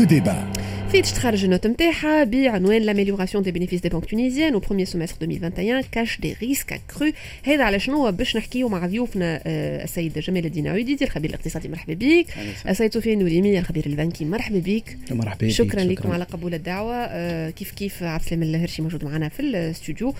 دو ديبا. فيتش تخرج النوت نتاعها بعنوان لاميليوراسيون دي بينيفيس دي بانك تونيزيان او بروميير سيمستر 2021 كاش دي ريسك اكرو. هذا على شنو باش نحكيو مع ضيوفنا السيد جمال الدين عويدي الخبير الاقتصادي، مرحبا بك. السيد سفيان نوريمي الخبير البنكي، مرحبا بك. مرحبا بك. شكرا لكم على قبول الدعوه. كيف عبد السلام الهرشي موجود معنا في الاستوديو.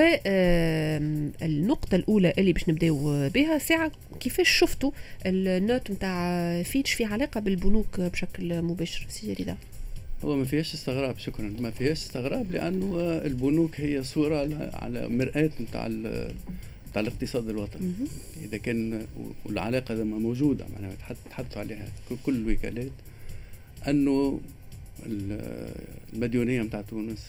والنقطه الاولى اللي باش نبداو بها ساعه، كيفاش شفتوا النوت نتاع فيتش في علاقه بالبنوك بشكل مباشر؟ سي رضا. هو ما فيهاش استغراب، شكرا. ما فيهاش استغراب لانه البنوك هي صوره على مرآة نتاع الاقتصاد الوطني. اذا كان والعلاقه لما موجوده معناها تحدثوا عليها كل الوكالات انه المديونيه نتاع تونس،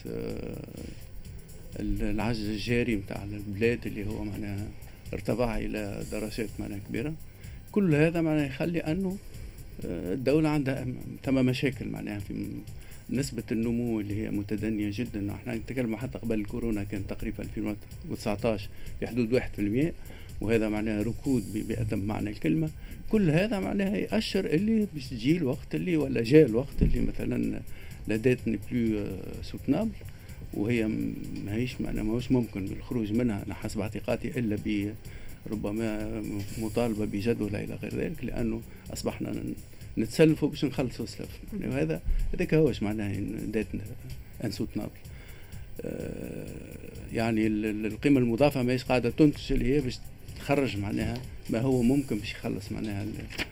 العجز الجاري نتاع البلاد اللي هو معناها ارتفع الى درجات معناها كبيره، كل هذا معناها يخلي انه الدولة عندها ثم مشاكل معناها في نسبة النمو اللي هي متدنية جدا. احنا نتكلم حتى قبل الكورونا كان تقريبا 2019 في حدود 1%، وهذا معناها ركود بأتم معنى الكلمة. كل هذا معناها يأشر اللي باش تجي الوقت اللي ولا جاء الوقت اللي مثلا لا ديت ني بلو سوتنابل، وهي ماهيش ممكن بالخروج منها أنا حسب اعتقادي إلا ربما مطالبة بجدولة إلى غير ذلك، لأنه أصبحنا نتسلفوا باش نخلصوا السلف. وهذا هذاك هوش معناه ديت انسوتنابل. يعني القيمة المضافة ماهيش قاعدة تنتج اللي هي باش تخرج معناها ما هو ممكن باش يخلص معناها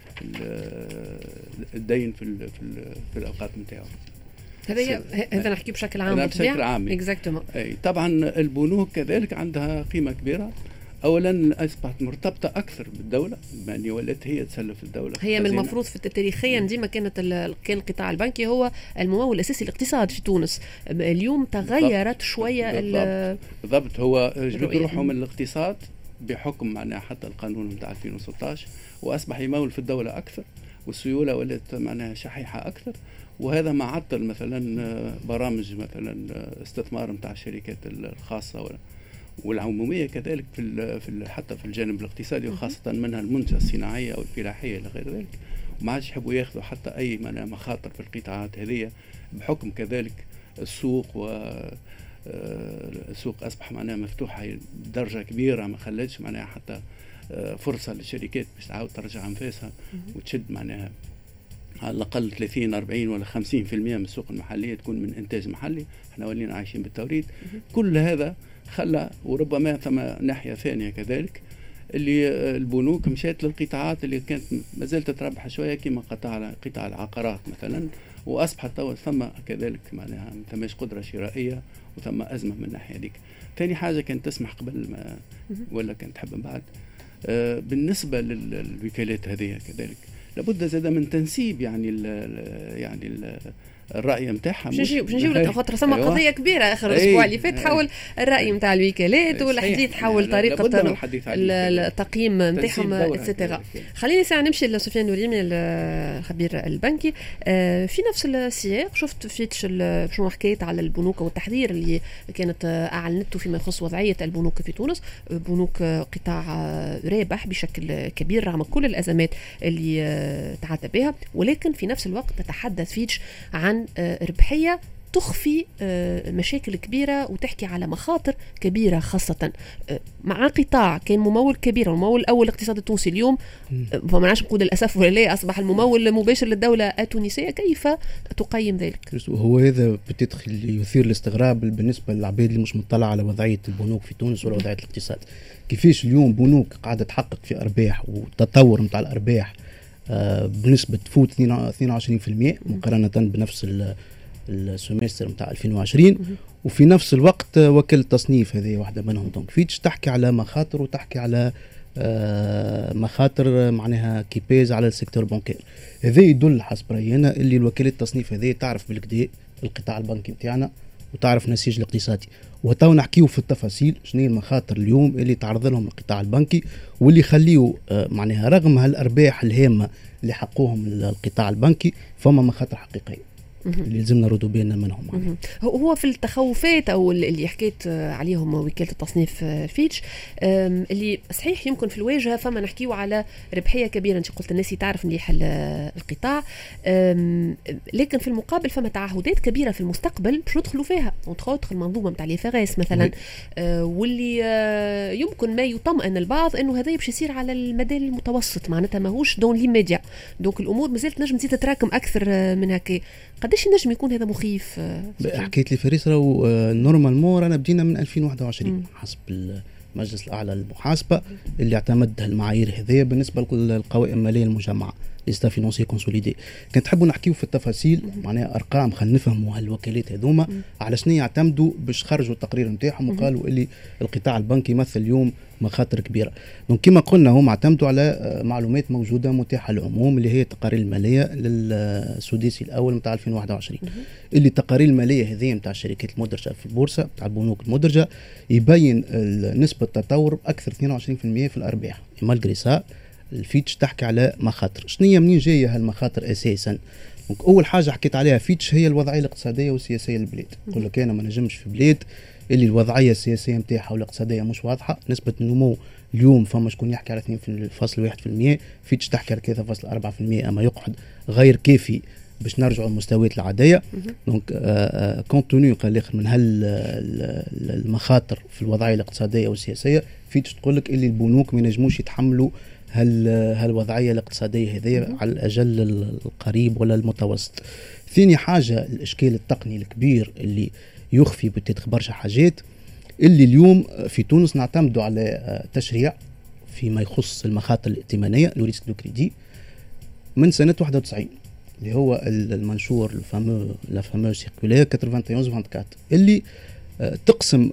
الدين في الأوقات نتاعو. هذا نحكي بشكل عام. بشكل عام. اكزاكتومون. طبعا البنوك كذلك عندها قيمة كبيرة. اولا اصبحت مرتبطه اكثر بالدوله، يعني ولات هي تسلف الدوله. هي من المفروض في تاريخيا ديما كان القطاع البنكي هو الممول الاساسي للاقتصاد في تونس. اليوم تغيرت شويه. بالضبط. هو جبد روحه من الاقتصاد بحكم معناها حتى القانون نتاع 2016، واصبح يمول في الدوله اكثر، والسيوله ولات معناها شحيحه اكثر. وهذا ما عطل مثلا برامج مثلا استثمار نتاع الشركات الخاصه والعموميه كذلك حتى في الجانب الاقتصادي، وخاصه منها المنشاه الصناعيه او الفلاحيه الى غير ذلك. وما عادش يحبوا ياخذوا حتى اي مخاطر في القطاعات هذه، بحكم كذلك السوق السوق اصبح معناها مفتوحه بدرجه كبيره، ما خلتش معناها حتى فرصه للشركات باش تعاود ترجع انفاسها وتشد معناها على الاقل 30 40 ولا 50% من السوق المحليه تكون من انتاج محلي. احنا ولينا عايشين بالتوريد. كل هذا خلى، وربما ثم ناحية ثانية كذلك، اللي البنوك مشات للقطاعات اللي كانت ما زالت تربح شوية، كما قطاع العقارات مثلا، وأصبحت ثم كذلك معناها ما ثماش قدرة شرائية وثم أزمة من الناحية ديك. ثاني حاجة كانت تسمح قبل ما ولا كانت تحب من بعد بالنسبة للوكالات هذه كذلك لابد زاد من تنسيب الرأي نتاعها. باش نجيو لخاطر ثم قضية كبيرة آخر الأسبوع اللي فات حول الرأي نتاع الوكالات والحديث حول طريقة التقييم نتاعهم اتسيتيرا. خليني ساعة نمشي لسفيان نوريمي الخبير البنكي. في نفس السياق شفت فيتش شنو حكيت على البنوك والتحذير اللي كانت أعلنته فيما يخص وضعية البنوك في تونس. بنوك قطاع رابح بشكل كبير رغم كل الأزمات اللي تعدى بها، ولكن في نفس الوقت تتحدث فيتش عن ربحية تخفي مشاكل كبيرة وتحكي على مخاطر كبيرة، خاصة مع قطاع كان ممول كبير، الممول الأول الاقتصاد التونسي. اليوم فما نعرفش نقول للأسف ولا لا أصبح الممول المباشر للدولة التونسية. كيف تقيم ذلك؟ هو هذا بتدخل يثير الاستغراب بالنسبة للعباد اللي مش مطلع على وضعية البنوك في تونس ولا وضعية الاقتصاد. كيفاش اليوم بنوك قاعدة تحقق في أرباح وتطور متاع الأرباح بنسبة تفوت 22% مقارنة بنفس السمستر متاع 2020، وفي نفس الوقت وكالة تصنيف هذه واحدة منهم دونك فيتش تحكي على مخاطر وتحكي على مخاطر معناها كيباز على السيكتور البنكير. هذا يدل حسب رأينا اللي الوكالة التصنيف هذه تعرف بالكدا القطاع البنكي نتاعنا وتعرف النسيج الاقتصادي، وتو نحكيو في التفاصيل شنو المخاطر اليوم اللي تعرض لهم القطاع البنكي واللي يخليو معناها رغم هالأرباح الهامة اللي حقوهم القطاع البنكي فما مخاطر حقيقية. اللي لازمنا نردوا بالنا منهم يعني. هو في التخوفات او اللي حكيت عليهم وكاله التصنيف فيتش اللي صحيح يمكن في الواجهه فما نحكيو على ربحيه كبيره، انت قلت الناس تعرف مليح القطاع، لكن في المقابل فما تعهدات كبيره في المستقبل باش ندخلوا فيها ونتخوض المنظومه نتاع لي فغاس مثلا واللي يمكن ما يطمئن البعض انه هذا باش يصير على المدى المتوسط، معناتها ماهوش دون ليميديا، دونك الامور مازالت نجم تزيد تتراكم اكثر من هكا. قداش نجم يكون هذا مخيف؟ حكيت لي فريس راهو نورمالمون رانا بدينا من 2021 حسب المجلس الاعلى للمحاسبه اللي اعتمد المعايير هذه بالنسبه للقوائم الماليه المجمعه ليستا فينونسي كونسوليدي. كنت تحبوا نحكيو في التفاصيل معناها ارقام خلينا نفهموا هالوكالات هذوما على شنو يعتمدوا باش خرجوا التقرير نتاعهم وقالوا اللي القطاع البنكي يمثل اليوم مخاطر كبيره. دونك كما قلنا هم اعتمدوا على معلومات موجوده متاحه للعموم اللي هي التقارير الماليه للسداسي الاول نتاع 2021 اللي التقارير الماليه هذه نتاع الشركات المدرجه في البورصه نتاع البنوك المدرجه يبين نسبه تطور اكثر 22% في الارباح. مالغري سا الفيتش تحكي على مخاطر. شنو هي منين جايه هالمخاطر اساسا؟ اول حاجه حكيت عليها فيتش هي الوضعيه الاقتصاديه والسياسيه للبلاد. يقول لك انا ما نجمش في بلاد اللي الوضعيه السياسيه نتاعها والاقتصاديه مش واضحه، نسبه النمو اليوم فما شكون يحكي على 2.1%، فيتش تحكي على 3.4%، اما يقعد غير كافي باش نرجعوا للمستويات العاديه. دونك كونتوني قال الاخر من المخاطر في الوضعيه الاقتصاديه والسياسيه، فيتش تقول لك اللي البنوك ما ينجموش يتحملوا هالوضعيه الاقتصاديه هذه على الاجل القريب ولا المتوسط. ثاني حاجه الاشكال التقني الكبير اللي يخفي بتدخل برشا حاجات، اللي اليوم في تونس نعتمدوا على تشريع فيما يخص المخاطر الائتمانيه لو ريسك دو كريدي من سنه 91 اللي هو المنشور لا فامو سيركولير 91/24 اللي تقسم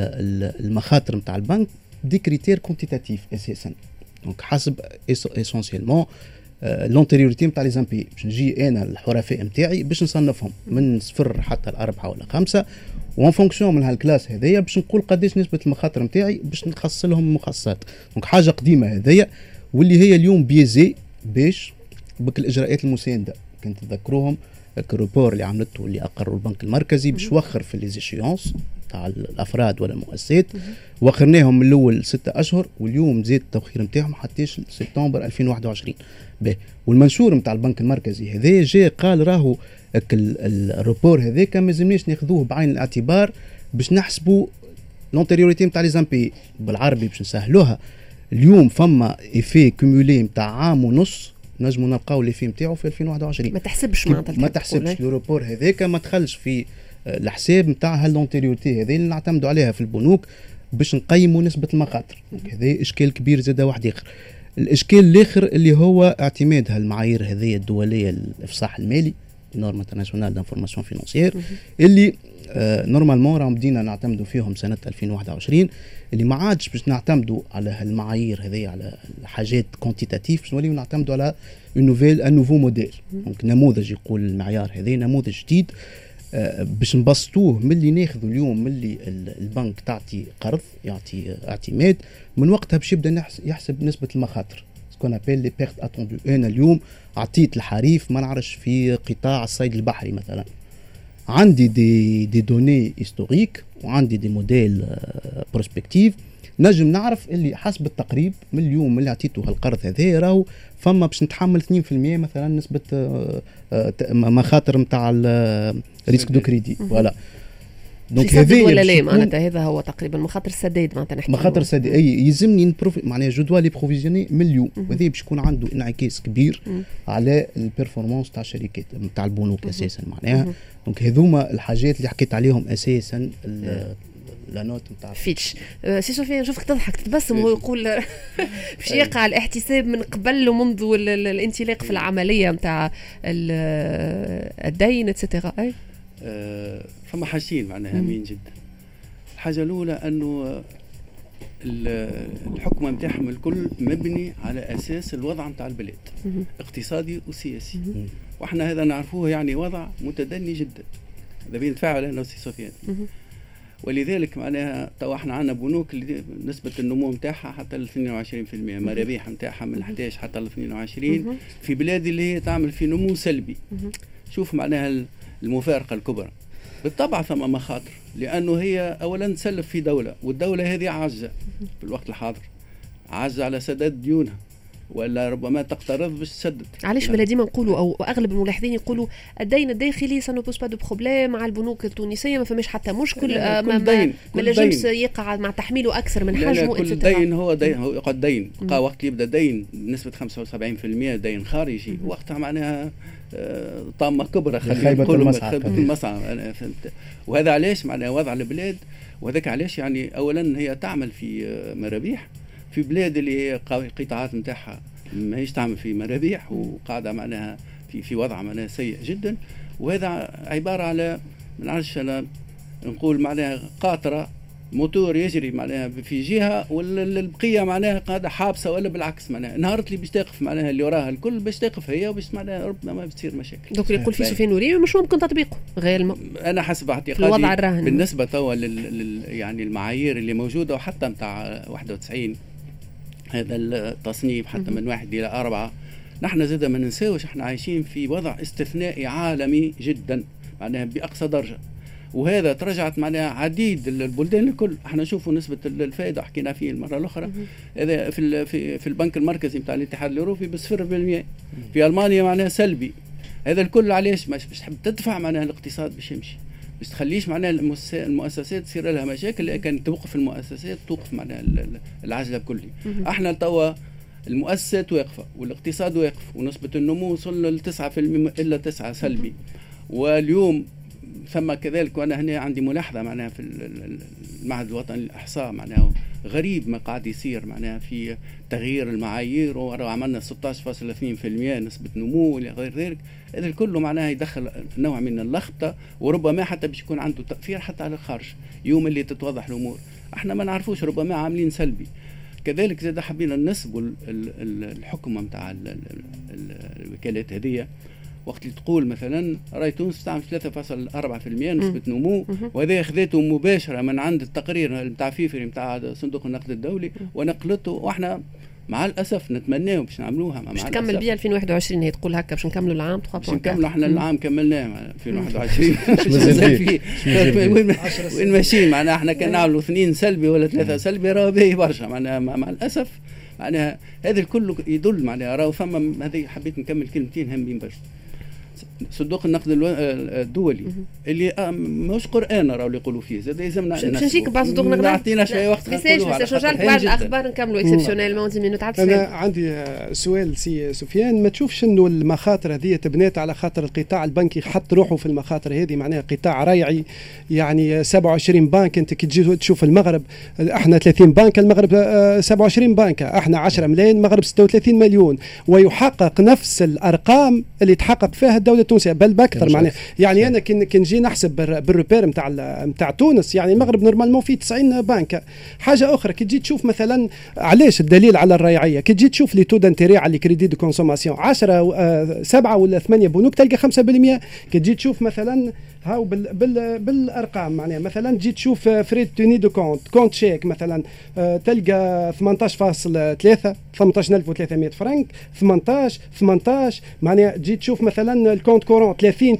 المخاطر نتاع البنك دي كريتير كونتيتاتيف اساسا. دونك حسب اسونسيلمون لونتيريوريتي نتاع لي زامبي، باش نجي انا الحرفاء نتاعي باش نصنفهم من 0 حتى ل4 ولا 5 وان فونكسيون من هالكلاس هذيا باش نقول قداش نسبه المخاطر نتاعي باش نخصص لهم مخصصات. دونك حاجه قديمه هذيا واللي هي اليوم بيزي باش بك الاجراءات المسانده. كنت تذكروهم الروبور اللي عملته اللي اقروا البنك المركزي باش وخر في ليزيشيونس تاع الافراد ولا المؤسسات، وخرناهم من الاول 6 اشهر واليوم زاد التوخير نتاعهم حتى سبتمبر 2021. به والمنشور نتاع البنك المركزي هذا جاء قال راهو الروبور هذاك ما لازمناش ناخذوه بعين الاعتبار باش نحسبوا لونتيريوريتي نتاع لي زامبي بالعربي باش نسهلوها. اليوم فما ايفي كومولي نتاع عام ونص نجموا نلقاو ليفي نتاعو في 2021. ما تحسبش معناتها ما تحسبش الروبور هذاك ما دخلش في الحساب نتاع هاللونتيريوريتي هذه اللي نعتمدوا عليها في البنوك باش نقيموا نسبه المخاطر. هذا اشكال كبير زاد واحد اخر. الاشكال الاخر اللي هو اعتماد هالمعايير هذه الدوليه الافصاح المالي نورم انترناسيونال دانفورماسيون فينانسيير اللي نورمالمون راهم بدينا نعتمدوا فيهم سنه 2021 اللي ما عادش باش نعتمدوا على هالمعايير هذه على الحاجات كونتيتاتيف باش نوليو نعتمدوا على ان نوفو موديل. دونك نموذج يقول المعيار هذا نموذج جديد باش نبسطوه من اللي ناخذوا اليوم من اللي البنك تعطي قرض يعطي اعتماد من وقتها باش يبدا يحسب نسبه المخاطر سكون ابل لي بيرت اتوندو. انا اليوم عطيت الحريف ما نعرفش في قطاع الصيد البحري مثلا عندي دي دوني هيستوريك وعندي دي موديل بروسبكتيف نجم نعرف اللي حسب التقريب من اليوم اللي عطيته هالقرض هذا راهو فما باش نتحمل 2% مثلا نسبه مخاطر نتاع الريسك دو كريدي. فوالا دونك هذا ولا لا معناتها هذا هو تقريبا مخاطر السداد معناتها نحكي مخاطر السداد اي يلزمني معناها جو دوا لي بروفيزيوني من اليوم وهذا باش يكون عنده انعكاس كبير على البيرفورمانس تاع الشركات نتاع البنوك اساسا معناها. دونك هذوما الحاجات اللي حكيت عليهم اساسا لا نوت نتاع فيتش. سي سفيان نشوفك تضحك تتبسم وهو يقول باش يقع الاحتساب من قبل ومنذ الانطلاق في العمليه نتاع الدين اتسيتيرا. اي فما حاجتين معناها هامين جدا. الحاجه الاولى انه الحكم نتاعهم الكل مبني على اساس الوضع نتاع البلاد اقتصادي وسياسي، واحنا هذا نعرفوه يعني وضع متدني جدا. هذا بينتفاعل انا وسي سفيان. ولذلك معناها تو احنا عندنا بنوك اللي نسبه النمو نتاعها حتى ل 22%، مرابيح نتاعها من 11 حتى ل 22 في بلاد اللي هي تعمل في نمو سلبي. شوف معناها المفارقة الكبرى. بالطبع ثم مخاطر، لأنه هي أولا تسلف في دولة، والدولة هذه عاجزة في الوقت الحاضر، عاجزة على سداد ديونها، ولا ربما تقترض باش تسدد. علاش بلا ديما نقولوا او اغلب الملاحظين يقولوا الدين الداخلي سانو بوس با دو بروبليم مع البنوك التونسيه، ما فماش حتى مشكل، ما نجمش يقع مع تحميله اكثر من حجمه. كل دين هو دين، هو يقعد دين وقت يبدا دين نسبه 75% دين خارجي، وقتها معناها طامه كبرى، خلينا نقولوا خيبه المصعد. وهذا علاش معناها وضع البلاد، وهذاك علاش يعني اولا هي تعمل في مرابيح في بلاد اللي هي قطاعات نتاعها ماهيش تعمل في مرابيح، وقاعده معناها في وضع معناها سيء جدا. وهذا عباره على ما نعرفش انا نقول معناها قاطره موتور يجري معناها في جهه، ولا البقيه معناها قاعده حابسه، ولا بالعكس معناها نهارت اللي باش تقف معناها اللي وراها الكل باش تقف هي، وباش معناها ربما ما بتصير مشاكل. دونك يقول في سفيان نوري مش ممكن تطبيقه غير انا حسب اعتقادي بالنسبه توا يعني المعايير اللي موجوده، وحتى نتاع 91 هذا التصنيف حتى من 1 إلى 4، نحن زاد ما ننساوش احنا عايشين في وضع استثنائي عالمي جدا معناها بأقصى درجة، وهذا ترجعت معناها عديد البلدان الكل. احنا نشوفوا نسبة الفائدة حكينا فيه المرة الأخرى، هذا في البنك المركزي بتاع الاتحاد الأوروبي ب0%، في ألمانيا معناها سلبي. هذا الكل علاش باش تحب تدفع معناها الاقتصاد باش يمشي، باش تخليش معناها المؤسسات تصير لها مشاكل، لكن توقف المؤسسات توقف معناها العجله كلي. احنا توا المؤسسات واقفه والاقتصاد واقف، ونسبه النمو وصلنا ل 9% الا 9 سلبي. واليوم ثم كذلك، وانا هنا عندي ملاحظه معناها في المعهد الوطني للاحصاء، معناها غريب ما قاعد يصير معناها في تغيير المعايير، وعملنا 16.2% نسبه نمو الى غير ذلك. هذا كله معناها يدخل نوع من اللخبطه، وربما حتى باش يكون عنده تاثير حتى على الخارج يوم اللي تتوضح الامور. احنا ما نعرفوش، ربما عاملين سلبي. كذلك زاد حبينا ننسبوا الحكمه نتاع الوكالات هذه، وقت اللي تقول مثلا راي تونس تعمل 3.4% نسبة نمو، وهذا خذيته مباشرة من عند التقرير نتاع فيفري نتاع صندوق النقد الدولي ونقلته، واحنا مع الاسف نتمناه باش نعملوها باش تكمل بيها 2021. هي تقول هكا باش نكملوا العام، باش نكملوا احنا العام كملناه 2021 وين ماشيين معناها احنا كان نعملوا 2 سلبي ولا 3 سلبي راه باهي برشا معناها. مع الاسف معناها هذا الكل يدل معناها راه ثم هذه حبيت نكمل كلمتين هامين برشا. صندوق النقد الدولي اللي مش قرآن راهو اللي يقولوا فيه، زاد لازمنا نجيك بعض صندوق النقد نعطينا شويه وقت نقولوا بعد الاخبار نكملوا اكسبسيونيلمون 10 مينوت. انا عندي سؤال سي سفيان، ما تشوفش انه المخاطر هذه تبنات على خاطر القطاع البنكي حط روحه في المخاطر هذه؟ معناها قطاع ريعي، يعني 27 بنك، انت كي تجي تشوف المغرب احنا 30 بنك، المغرب 27 بنك، احنا 10 ملايين، المغرب 36 مليون، ويحقق نفس الارقام اللي تحقق فيها الدولة التونسية بل باكثر. معناها يعني انا كي نجي نحسب بالروبير نتاع تونس، يعني المغرب نورمالمون فيه 90 بنك. حاجه اخرى كي تجي تشوف مثلا، علاش الدليل على الريعيه، كي تجي تشوف لي تو دانتيري على الكريدي دو كونسوماسيون 10 7 ولا 8 بنوك تلقى 5%. كي تجي تشوف مثلا هاو بالارقام، معناها مثلا تجي تشوف فريد توني دو كونت شيك مثلا تلقى 18.3 18300 فرنك، 18 معناها تجي تشوف مثلا الكونت كورون 30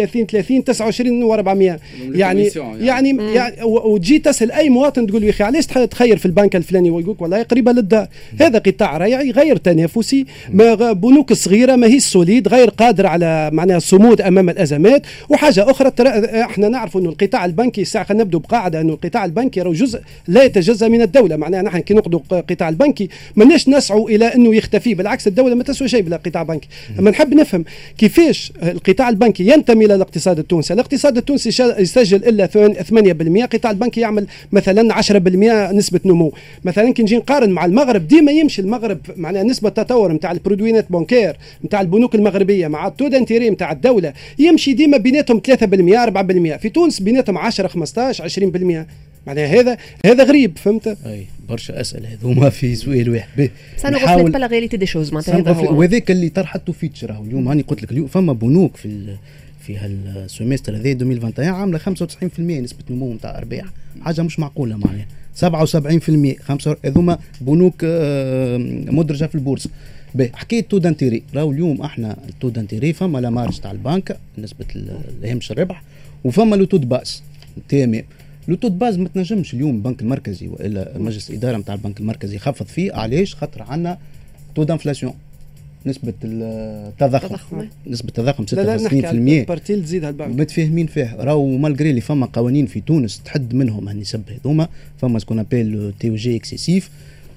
29 يعني وتجي تسال اي مواطن تقول له يا اخي علاش تخير في البنك الفلاني، ويقول لك والله قريبه للدار. هذا قطاع ريعي غير تنافسي، بنوك صغيره ما هي سوليد، غير قادر على معناها الصمود امام الازمات. وحاجه اخرى، احنا نعرف انه القطاع البنكي ساعه خلينا نبدو بقاعده انه القطاع البنكي راه جزء لا يتجزا من الدوله. معناها نحن كي نقضوا القطاع البنكي ماناش نسعوا الى انه يختفي، بالعكس الدوله ما تسوى شيء بلا قطاع بنكي. اما نحب نفهم كيفاش القطاع البنكي ينتمي الى الاقتصاد التونسي. الاقتصاد التونسي يسجل الا 8%، القطاع البنكي يعمل مثلا 10% نسبه نمو. مثلا كي نجي نقارن مع المغرب، ديما يمشي المغرب معناها نسبه التطور نتاع البرودوينات بانكير نتاع البنوك المغربيه مع التو دانتيري نتاع الدوله يمشي ديما بيناتهم 3% 4%. في تونس بيناتهم 10 15 20%. معناها هذا غريب، فهمت؟ اي برشا اسئله هذوما في سؤال واحد. نحاول بلا غيريتي دي شوز معناتها هذا هو، وهذاك اللي طرحته فيتشر. اليوم هاني قلت لك اليوم فما بنوك في هالسيمستر هذا 2021 عامله 95% نسبه نمو نتاع ارباح، حاجه مش معقوله. معناها 77% هذوما بنوك مدرجه في البورصه. حكايه تو دانتيري، راهو اليوم احنا التو دانتيري فما لا مارج تاع البنك نسبه هامش الربح، وفما لو تو باس تمام. لو تو باز ما تنجمش اليوم البنك المركزي والا مجلس الاداره نتاع البنك المركزي يخفض فيه. علاش؟ خاطر عندنا تو دانفلاسيون، نسبه التضخم، نسبه التضخم 6.2%. البارتيل تزيدها البنك متفاهمين فيه. راهو مالغري اللي فما قوانين في تونس تحد منهم هالنسب هذوما، فما سكون ابيل تي او جي اكسيسيف.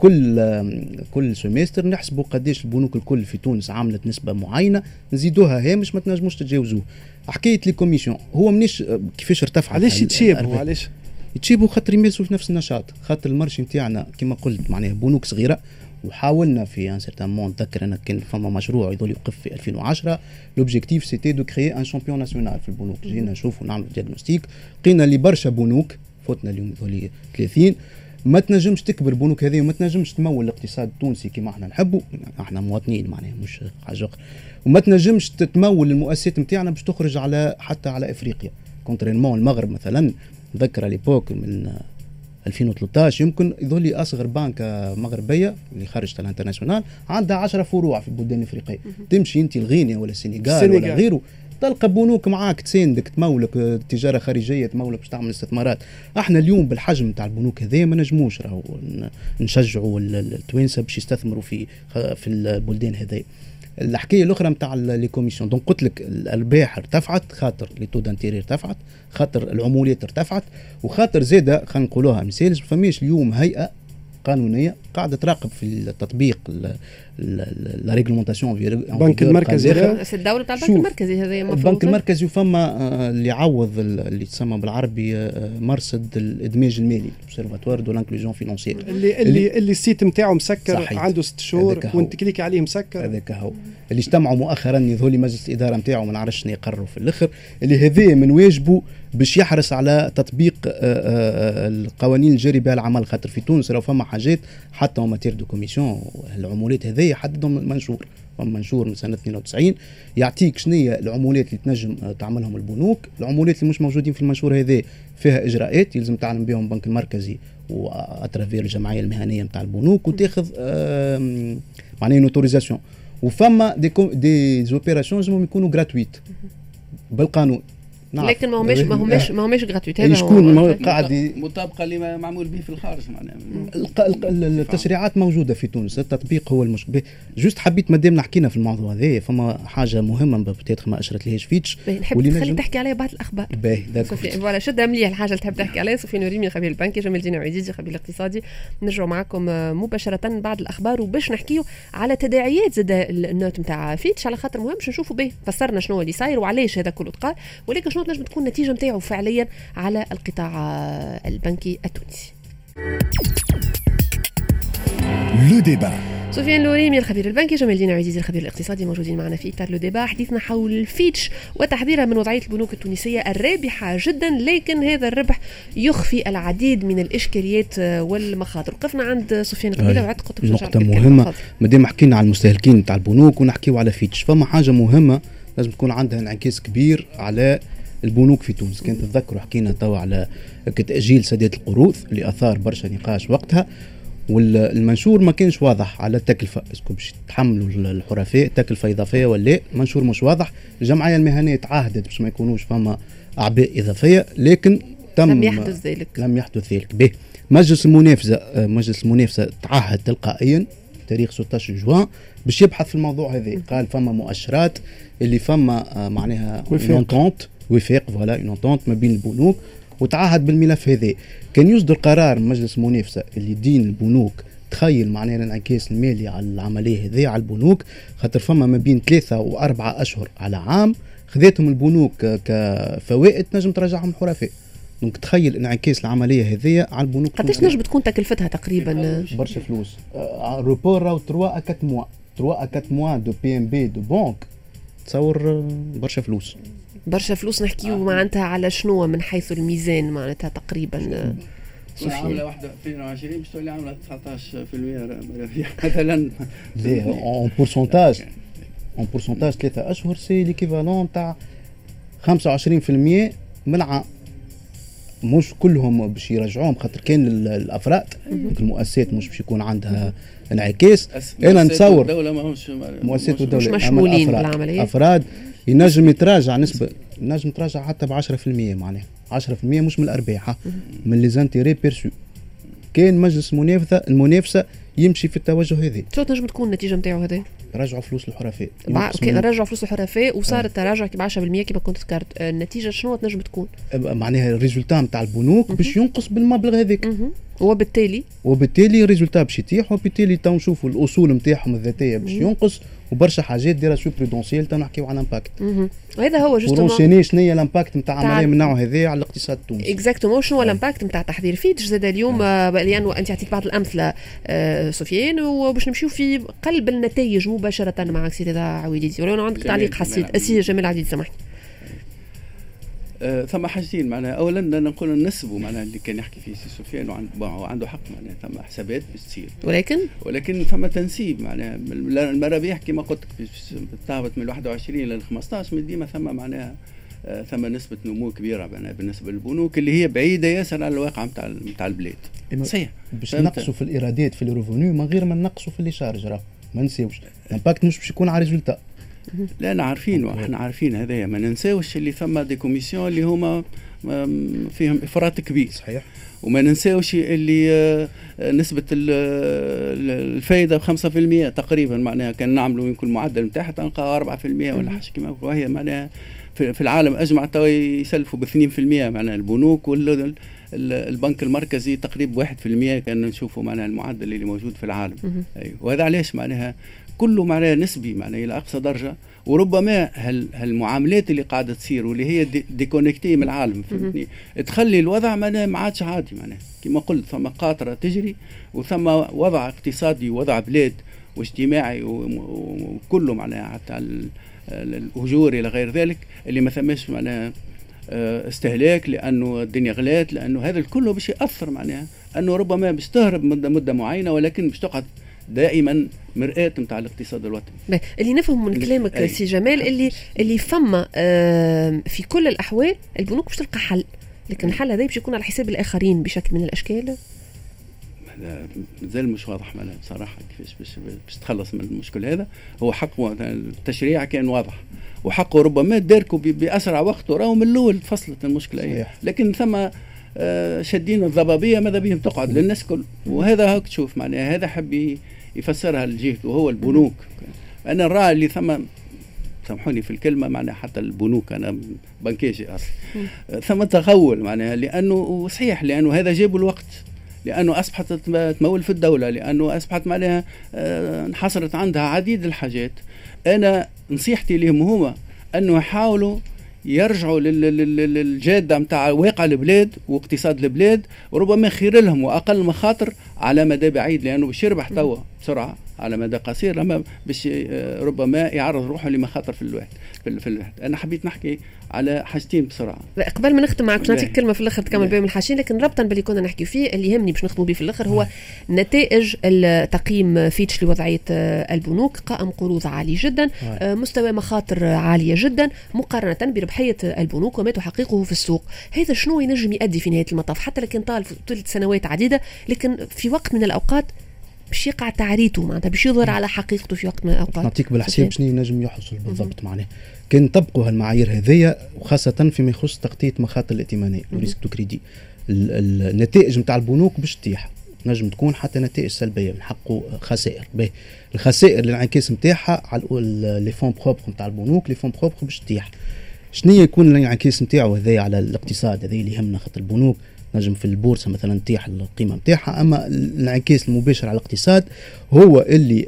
كل سيمستر نحسبوا قداش البنوك الكل في تونس عملت نسبه معينه، نزيدوها هامش ما تنجموش تتجاوزوه. حكايه لي كوميسيون هو منيش كيفاش ارتفع. علاش يتشابهوا؟ علاش يتشابهوا؟ خاطر يمارسوا في نفس النشاط. خاطر المارشي نتاعنا كما قلت معناها بنوك صغيره، وحاولنا في ان سيرتان مون نتذكر انا كان فما مشروع يظل يوقف في 2010. لوبجيكتيف سيتي دو كريي ان شامبيون ناسيونال في البنوك. جينا نشوفوا نعملوا دياغنوستيك، لقينا اللي برشا بنوك فوتنا اليوم يظل 30 ما تنجمش تكبر بنوك هذه، وما تنجمش تمول الاقتصاد التونسي كما احنا نحبوا، احنا مواطنين معناها مش حاجه اخرى، وما تنجمش تتمول المؤسسات نتاعنا باش تخرج على حتى على افريقيا. كونترينمون المغرب مثلا، نذكر ليبوك من 2013 يمكن يظل اصغر بنك مغربيه اللي خرجت الانترناسيونال عندها 10 فروع في البلدان الافريقيه. تمشي انت لغينيا ولا السنغال ولا غيره تلقى بنوك معاك تساندك، تمولك تجاره خارجيه، تمولك باش تعمل استثمارات. احنا اليوم بالحجم تاع البنوك هذه ما نجموش راهو نشجعوا التوانسه باش يستثمروا في البلدان هذه. الحكايه الاخرى نتاع لي كوميسيون، دونك قلت لك الارباح ارتفعت خاطر لي تو دانتيري ارتفعت، خاطر العمولات ارتفعت، وخاطر زاده خلينا نقولوها مثال فماش اليوم هيئه قانونيه قاعده تراقب في التطبيق لا ريغلومونتاسيون في البنك المركزي. الدوله تاع البنك المركزي هذا البنك المركزي، وفما اللي يعوض اللي تسمى بالعربي مرصد الادماج المالي، اوبسيرفاتوار دو لانكلوزيون فينانسيير، اللي السيت نتاعو مسكر عنده 6 شهور وانت كليك عليه مسكر. هذاك هو اللي اجتمعوا مؤخرا يظهر لي مجلس الاداره نتاعو ما نعرفش شنو يقرروا في الاخر، اللي هذا من واجبه باش يحرص على تطبيق القوانين الجاريه بها العمل. خاطر في تونس راه فما حاجات حتى ماتير دو كوميسيون العمولات هذه يحددهم المنشور. فما منشور من سنه 92 يعطيك شنو هي العمولات اللي تنجم تعملهم البنوك. العمولات اللي مش موجودين في المنشور هذا فيها اجراءات يلزم تعلم بهم البنك المركزي واترافير الجمعيه المهنيه نتاع البنوك وتاخذ معناها اوتوريزاسيون. وفما دي اوبيراسيون لازم يكونوا غراتويت بالقانون. لكن ما هماش غراتويت. هذا شكون قاعد مطابقه لما معمول به في الخارج معناها. التشريعات موجوده في تونس، التطبيق هو المشكل. جوست حبيت مادام حكينا في الموضوع هذا فما حاجه مهمه بتاتخ ما اشرت لهاش فيتش واللي نحب تخلي تحكي عليها بعض الاخبار. فوالا شدها مليح الحاجه اللي تحب تحكي عليها. سفيان وريمي خبير البنكي، جمال الدين عويديدي خبير الاقتصادي. نرجعوا معكم مباشره بعد الاخبار وباش نحكيو على تداعيات زاد النوت نتاع فيتش، على خاطر مهم باش نشوفوا به فسرنا شنو اللي صاير وعلاش هذا كله تقال، ولكن شنو تنجم تكون النتيجه نتاعو فعليا على القطاع البنكي التونسي. لو ديبا. سفيان الوريمي الخبير البنكي، جمال الدين عويديدي الخبير الاقتصادي موجودين معنا في اطار لو ديبا. حديثنا حول فيتش وتحذيرها من وضعيه البنوك التونسيه الرابحه جدا، لكن هذا الربح يخفي العديد من الاشكاليات والمخاطر. وقفنا عند سفيان قبيله وعدت قلت نقطه مهمه مادام حكينا على المستهلكين تاع البنوك ونحكيو على فيتش، فما حاجه مهمه لازم تكون عندها انعكاس كبير على البنوك في تونس. كنت تذكروا حكينا توا على تأجيل سداد القروض اللي أثار برشا نقاش وقتها، والمنشور ما كانش واضح على التكلفة، اسكو باش يتحملوا الحرفاء تكلفة إضافية ولا منشور مش واضح. الجمعية المهنية تعهدت باش ما يكونوش فما أعباء إضافية، لكن لم يحدث ذلك. به مجلس المنافسة تعهد تلقائيا تاريخ 16 جوان باش يبحث في الموضوع هذا. قال فما مؤشرات اللي فما معناها وفاق ما بين البنوك، وتعهد بالملف هذا. كان يصدر قرار مجلس المنافسه اللي يدين البنوك تخيل معناها الانعكاس المالي على العمليه هذه على البنوك، خاطر فما ما بين 3 و4 أشهر على عام خذتهم البنوك كفوائد تنجم ترجعهم الحرفاء. دونك تخيل انعكاس العمليه هذه على البنوك قداش نجم تكون تكلفتها تقريبا؟ برشا فلوس. روبور راهو 3 4 موا دو بي ام بي دو بنك، تصور برشا فلوس. نحكيو معناتها على شنو من حيث الميزان معناتها تقريبا. عامله واحده 2020 باش تولي عامله 19% مثلا. لا اون بورسونتاج 3 أشهر سي ليكيفالون تاع 25% من عام. مش كلهم باش يرجعوهم، خاطر كان الافراد المؤسسات مش باش يكون عندها انعكاس. انا نتصور مؤسسات الدوله مش مشمولين بالعمليه، افراد ينجم يتراجع نسبه، ينجم يتراجع حتى ب 10%، معناها 10% مش من الارباح، من لي زانتيري بيرسو. كان مجلس المنافسه يمشي في التوجه هذا. شو تنجم تكون النتيجه نتاعو هذا؟ رجعوا فلوس الحرفاء، رجعوا فلوس الحرفاء وصار التراجع ب 10% كما كنت ذكرت. النتيجه شنو تنجم تكون؟ معناها الريزولتا نتاع البنوك باش ينقص بالمبلغ هذاك، وبالتالي الريزولتا باش يتيح، وبالتالي تو نشوفوا الاصول نتاعهم الذاتيه باش ينقص، وبرشا حاجات دايره سو برودونسيال نحكيو على امباكت. وهذا هو جوستومون شنو هي الامباكت نتاع عمليه من النوع هذا على الاقتصاد التونسي. اكزاكتومون شنو هو الامباكت نتاع تحضير فيتش زاد اليوم، لانه انت عطيت بعض الامثله سفيان، وباش نمشيو في قلب النتائج مباشره مع سي عويدي. ولو عندك تعليق حسيت سي جمال عديد سامحني. ثم حاجتين معناها، اولا نقول نسبوا معناها اللي كان يحكي فيه سي سفيان، وعنده حق معناها ثم حسابات بتصير، ولكن ثم تنسيب معناها المرابح كما قلت تهبط من 21 ل 15، من ديما ثم معناها ثم نسبه نمو كبيره معناها بالنسبه للبنوك اللي هي بعيده ياسر على الواقع نتاع البلاد. صحيح باش نقصوا في الايرادات في الريفونيو من غير ما نقصوا في اللي شارج، راه ما نسيوش الامباكت مش باش يكون على ريزولتا. لا احنا عارفين هذايا، ما ننساوش اللي ثم دي كوميسيون اللي هما فيهم افراط كبير. صحيح. وما ننساوش اللي نسبه الفائده ب 5% تقريبا، معناها كان نعملوا يمكن المعدل نتاعها تلقى 4% ولا حاجه كيما، وهي معناها في العالم اجمع تو يسلفوا ب 2% معناها البنوك، البنك المركزي تقريبا 1% كان نشوفوا معناها المعدل اللي موجود في العالم. أيوة. وهذا علاش معناها كله معناها نسبي معناها الى اقصى درجه، وربما هالمعاملات اللي قاعده تصير واللي هي ديكونكتي من العالم، فهمتني، تخلي الوضع معناها ما عادش عادي، معناها كما قلت ثم قاطره تجري، وثم وضع اقتصادي ووضع بلاد واجتماعي وكله معناها حتى الاجور الى غير ذلك اللي ما ثماش معناها استهلاك، لانه الدنيا غلات، لانه هذا الكله باش ياثر معناها انه ربما باش تهرب مده معينه، ولكن باش تقعد دائما مرآة نتاع الاقتصاد الوطني. اللي نفهم من كلامك سي جمال اللي فما في كل الاحوال البنوك باش تلقى حل، لكن الحل هذا باش يكون على حساب الاخرين بشكل من الاشكال. هذا مازال مش واضح معنا بصراحه كيفاش باش تخلص من المشكل هذا. هو حقه التشريع كان واضح، وحقه ربما داركوا باسرع وقت، وراهم من الاول فصلت المشكله، لكن ثم شادين الضبابيه ماذا بهم تقعد للناس كل، وهذا هاك تشوف معناها هذا حب يفسرها لجهته وهو البنوك. انا نرى اللي سامحوني في الكلمه معناها حتى البنوك، انا بنكيجي اصلا، ثم تغول معناها، لانه صحيح لانه هذا جاب الوقت، لانه اصبحت تمول في الدوله، لانه اصبحت معناها انحصرت عندها عديد الحاجات. انا نصيحتي لهم هما انه يحاولوا يرجعوا للجاده نتاع واقع البلاد واقتصاد البلاد، وربما خير لهم واقل مخاطر على مدى بعيد، لانه باش يربح توا بسرعه على مدى قصير، لما باش ربما يعرض روحه لمخاطر في الواحد. انا حبيت نحكي على حاجتين بسرعه قبل ما نختم معك، نعطيك كلمه في الاخر تكمل بهم الحاشين، لكن ربطا باللي كنا نحكي فيه اللي يهمني باش نختموا به في الاخر هو نتائج التقييم فيتش لوضعيه البنوك. قائم قروض عالي جدا، مستوى مخاطر عاليه جدا مقارنه بربحيه البنوك وما تحققه في السوق. هذا شنو ينجم يؤدي في نهايه المطاف، حتى لكن طال طول سنوات عديده، لكن في وقت من الاوقات باش يقع تعريته، معناتها باش يظهر على حقيقته في وقت من الاوقات. نعطيك بالحساب شنو ينجم يحصل بالضبط. معناه كان نطبقوا هالمعايير هذيا، وخاصه فيما يخص تغطيه مخاطر الائتمانيه وريسك تو كريدي، النتائج نتاع البنوك باش تطيح، نجم تكون حتى نتائج سلبيه من حقه خسائر. الخسائر الانعكاس نتاعها على لي فون بروبر نتاع البنوك، لي فون بروبر باش تطيح. شنو يكون الانعكاس نتاعو هذايا على الاقتصاد؟ هذا اللي يهمنا، خاطر البنوك نجم في البورصه مثلا تطيح القيمه نتاعها، اما الانعكاس المباشر على الاقتصاد هو اللي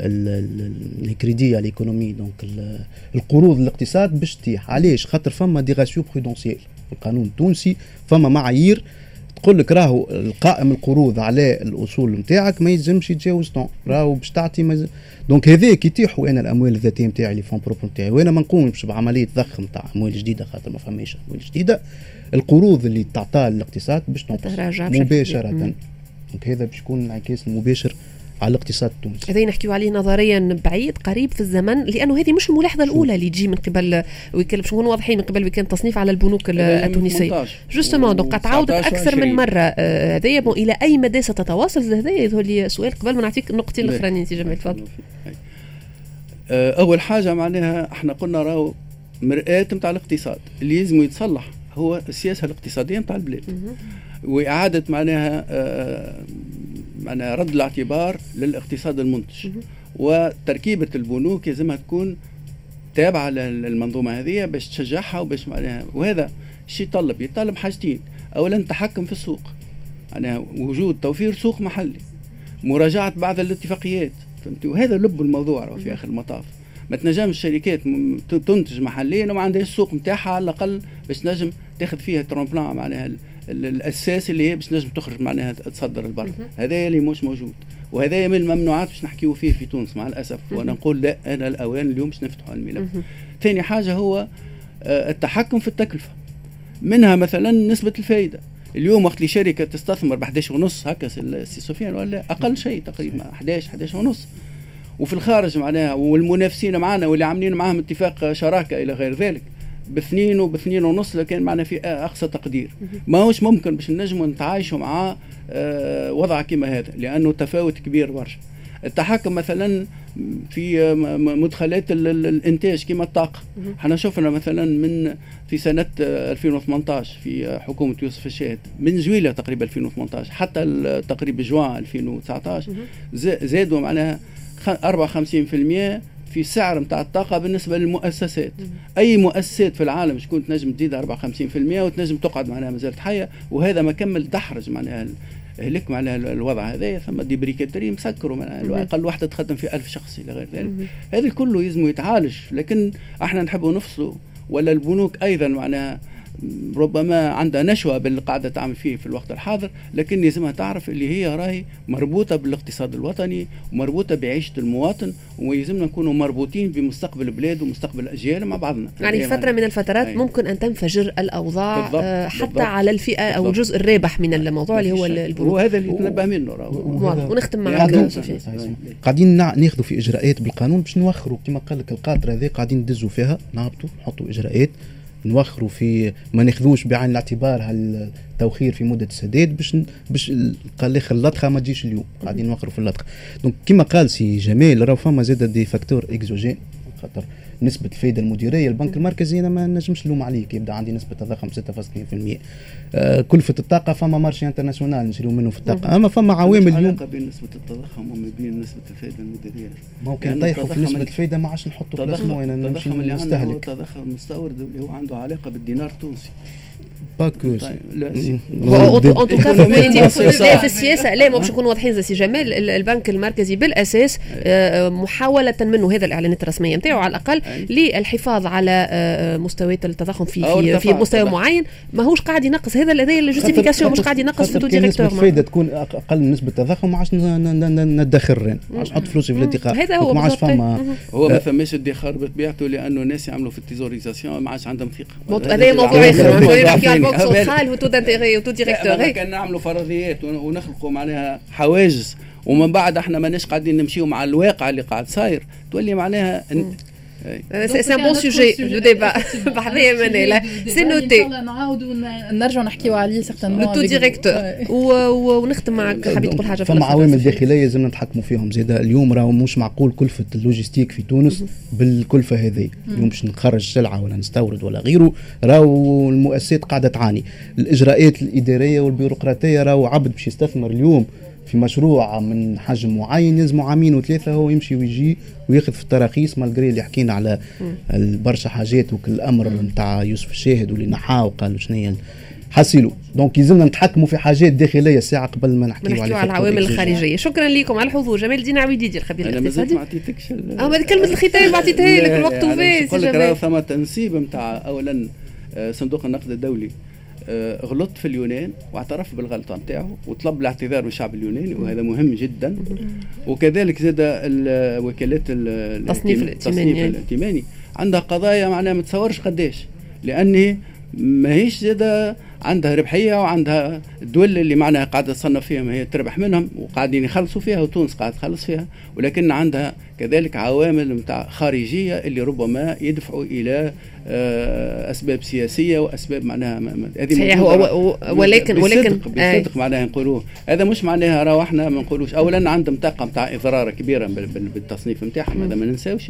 الكريدي على الايكونومي، دونك القروض الاقتصاد باش تطيح. علاش؟ خاطر فما دي راسيو برودونسيال في القانون التونسي، فما معايير تقول لك راهو القائم القروض على الاصول نتاعك ما يلزمش يتجاوز طون، راهو باش تعطي دونك هذاك يتيحوا انا الاموال الذاتيه نتاعي لي فون بروبر نتاعي، وانا ما نقومش بعمليه ضخ نتاع اموال جديده، خاطر ما فماش اموال جديده. القروض اللي تعطى للاقتصاد باش تنقص مباشره، دونك هذا باش يكون الانعكاس المباشر على الاقتصاد التونسي. هذا نحكيو عليه نظريا بعيد قريب في الزمن، لانه هذه مش الملاحظه الاولى اللي تجي من قبل باش نكونوا واضحين، من قبل وكان تصنيف على البنوك التونسيه جوستومون. دونك تعاودت اكثر من مره. هذايا الى اي مدى ستتواصل؟ هذا يظهر لي سؤال قبل ما نعطيك النقطتين الاخرانيين. سي جمال تفضل. اول حاجه معناها احنا قلنا راهو مرآة نتاع الاقتصاد اللي لازم يتصلح هو السياسه الاقتصاديه نتاع البلاد، واعاده معناها رد الاعتبار للاقتصاد المنتج، وتركيبه البنوك لازمها تكون تابعه للمنظومه هذه باش تشجعها وباش معناها. وهذا الشيء يطلب حاجتين: اولا التحكم في السوق، معناها وجود توفير سوق محلي، مراجعه بعض الاتفاقيات، فهمتي؟ وهذا لب الموضوع في اخر المطاف. ما تنجمش الشركات تنتج محليا وما عندهاش السوق نتاعها على الاقل باش نجم تاخذ فيها ترومبلان، معناها الاساس اللي هي باش نجم تخرج معناها تصدر البر. هذا اللي مش موجود، وهذا من الممنوعات باش نحكيو فيه في تونس مع الاسف. وانا نقول لا، انا الاوان اليوم باش نفتحوا الملف. ثاني حاجه هو التحكم في التكلفه، منها مثلا نسبه الفائده. اليوم وقت اللي شركه تستثمر ب 11.5 هكا سي سفيان، ولا اقل شيء تقريبا 11.5، وفي الخارج معناها والمنافسين معنا واللي عاملين معهم اتفاق شراكه الى غير ذلك ب2 وب2.5، لكن معنا في اقصى تقدير. ما هوش ممكن باش نجموا نتعايشوا مع وضع كما هذا، لانه تفاوت كبير برشا. التحكم مثلا في مدخلات الانتاج كما الطاقه، احنا شفنا مثلا من في سنه 2018 في حكومه يوسف الشاهد من جويله تقريبا 2018 حتى تقريبا جوان 2019 زادوا معناها 54% في السعر نتاع الطاقه بالنسبه للمؤسسات. اي مؤسسات في العالم شكون تنجم تزيد 54% وتنجم تقعد معناها مازالت حيه، وهذا ما كمل دحرج معناها هلك معناها الوضع هذا. ثم دي بريكاتوري مسكروا معناها اقل واحده تخدم في 1000 شخص الى غير ذلك. هذا كله لازم يتعالج، لكن احنا نحبوا نفصلوا. ولا البنوك ايضا معناها ربما عندها نشوة باللي قاعدة تعمل فيه في الوقت الحاضر، لكن لازمها تعرف اللي هي راهي مربوطة بالاقتصاد الوطني ومربوطة بعيشة المواطن، ويلزمنا نكونوا مربوطين بمستقبل البلاد ومستقبل الأجيال مع بعضنا. يعني فترة من الفترات ممكن أن تنفجر الأوضاع بالضبط. حتى بالضبط. على الفئة أو الجزء الرابح من الموضوع اللي هو البنوك، وهذا اللي نتنبه منه. ونختم معك سفيان. قاعدين ناخذوا في إجراءات بالقانون باش نوخروا كما قال لك القاطرة هذه، قاعدين ندزوا فيها، نهبطوا نحطوا إجراءات نوخروا في ما ناخذوش بعين الاعتبار هالتوخير في مده السداد باش قال لي اللطخه ما تجيش اليوم. قاعدين نوخروا في اللطخه. دونك كما قال سي جمال راه فما زاد دي فاكتور اكزوجين، خاطر نسبه الفائده المديريه البنك المركزي انا ما نجمش نلوم عليه، يبدا عندي نسبه تضخم 6.2%. كلفه الطاقه فما مارشي انترناسيونال نشريو منه في الطاقه، اما فما عوامل اليوم علاقه بين نسبه التضخم وما بين نسبه الفائده المديريه. ممكن نطيحوا في نسبه الفائده ما عادش نحطوا بلاسمو انا نمشي نستهلك. التضخم المستورد اللي هو عنده علاقه بالدينار التونسي. باكو في السياسه لا باش نكونوا واضحين زي سي جمال. البنك المركزي بالاساس محاوله منه، هذا الاعلانات الرسميه نتاعو على الاقل للحفاظ على مستويات التضخم في مستوى معين، ماهوش قاعد ينقص. هذا الذي الجوستيفيكاسيون مش قاعد ينقص في الديريكتور. نسبه الفائده تكون اقل من نسبه التضخم ما عادش ندخر، ما عادش نحط فلوسي في الادخار. هذا هو ما عادش فما هو ما فماش ادخار بطبيعته، لانه الناس يعملوا في التيزوريزاسيون ما عادش عندهم ثقه. هذا موضوع اخر وتو دانتيغي وتو ديريكتوري. كان نعملوا فرضيات ونخلقوا معناها حواجز، ومن بعد احنا ماناش قاعدين نمشيو مع الواقع اللي قاعد صاير، تولي معناها سي ان بون سوجي لو ديبا بحذايا مناله سي نوتي. نعاودوا نرجعوا نحكيو عليه سيغتانمون تو ديريكتور. ونختم معك. حبيت تقول حاجه؟ فما عوامل داخليه لازمنا نتحكموا فيهم زيدا. اليوم راهو مش معقول كلفه اللوجستيك في تونس بالكلفه هذه. اليوم باش نخرج سلعه ولا نستورد ولا غيره، راهو المؤسسات قاعده تعاني. الاجراءات الاداريه والبيروقراطيه، راهو عبد باش يستثمر اليوم في مشروع من حجم معين يلزموا عامين وثلاثه هو يمشي ويجي وياخذ في التراخيص، مالغري اللي حكينا على برشا حاجات وكل الامر نتاع يوسف الشاهد واللي نحاه وقالوا شنو حصلوا. دونك يلزمنا نتحكموا في حاجات داخليه ساعه قبل ما نحكيوا على العوامل الخارجيه. شكرا لكم على الحضور. جمال الدين عويديدي الخبير الاقتصادي. ما عطيتكش كلمه الختام ما عطيتها لك الوقت وفاز. نقول لك راه ثم تنسيب نتاع اولا صندوق النقد الدولي غلط في اليونان واعترف بالغلطه نتاعو وطلب الاعتذار من الشعب اليوناني، وهذا مهم جدا. وكذلك زاد وكالات التصنيف الائتماني عندها قضايا معناها ما تصورش قداش، لانه ماهيش زاد عندها ربحيه وعندها الدول اللي معناها قاعده تصنف فيهم هي تربح منهم وقاعدين يخلصوا فيها، وتونس قاعده تخلص فيها، ولكن عندها كذلك عوامل متاع خارجيه اللي ربما يدفعوا الى اسباب سياسيه واسباب معناها هذه ولكن بصدق معناها نقولوه هذا مش معناها راهو احنا ما نقولوش اولا عندهم طاقه متاع اضرار كبيره بالتصنيف نتاعهم، هذا ما ننساوش.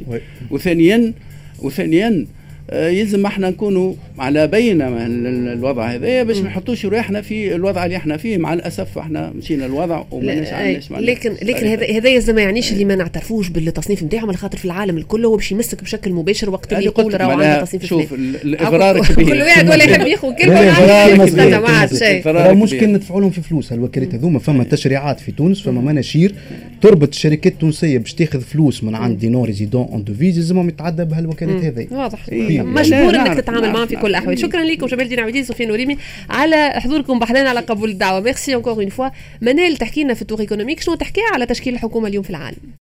وثانيا يلزم احنا نكونوا على بينه الوضع هذا باش ما نحطوش روحنا في الوضع اللي احنا فيه. مع الاسف احنا مشينا الوضع وما عندناش لكن هذا يلزم ما يعنيش اللي ما نعترفوش بالتصنيف نتاعهم، على خاطر في العالم الكل هو باش يمسك بشكل مباشر وقت اللي يقول راهو عندنا تصنيف. شوف الاضرار كبير، كل واحد ولا يحب ياخذ كلمه ما عاد شيء. المشكل ندفعوا لهم في فلوس. الوكالات هذوما فما تشريعات في تونس، فما مناشير تربط الشركات التونسيه باش تاخذ فلوس من عند نو ريزيدون اون دوفيز، لازمهم يتعدى بهالوكالات هذه. واضح مجبور انك تتعامل معهم في كل الاحوال. شكرا لكم جمال الدين عبيدي، سفيان وريمي، على حضوركم بحثنا على قبول الدعوه. ميرسي اونكور اون فوا. منال تحكي لنا في التور ايكونوميك شنو تحكي على تشكيل الحكومه اليوم في العالم.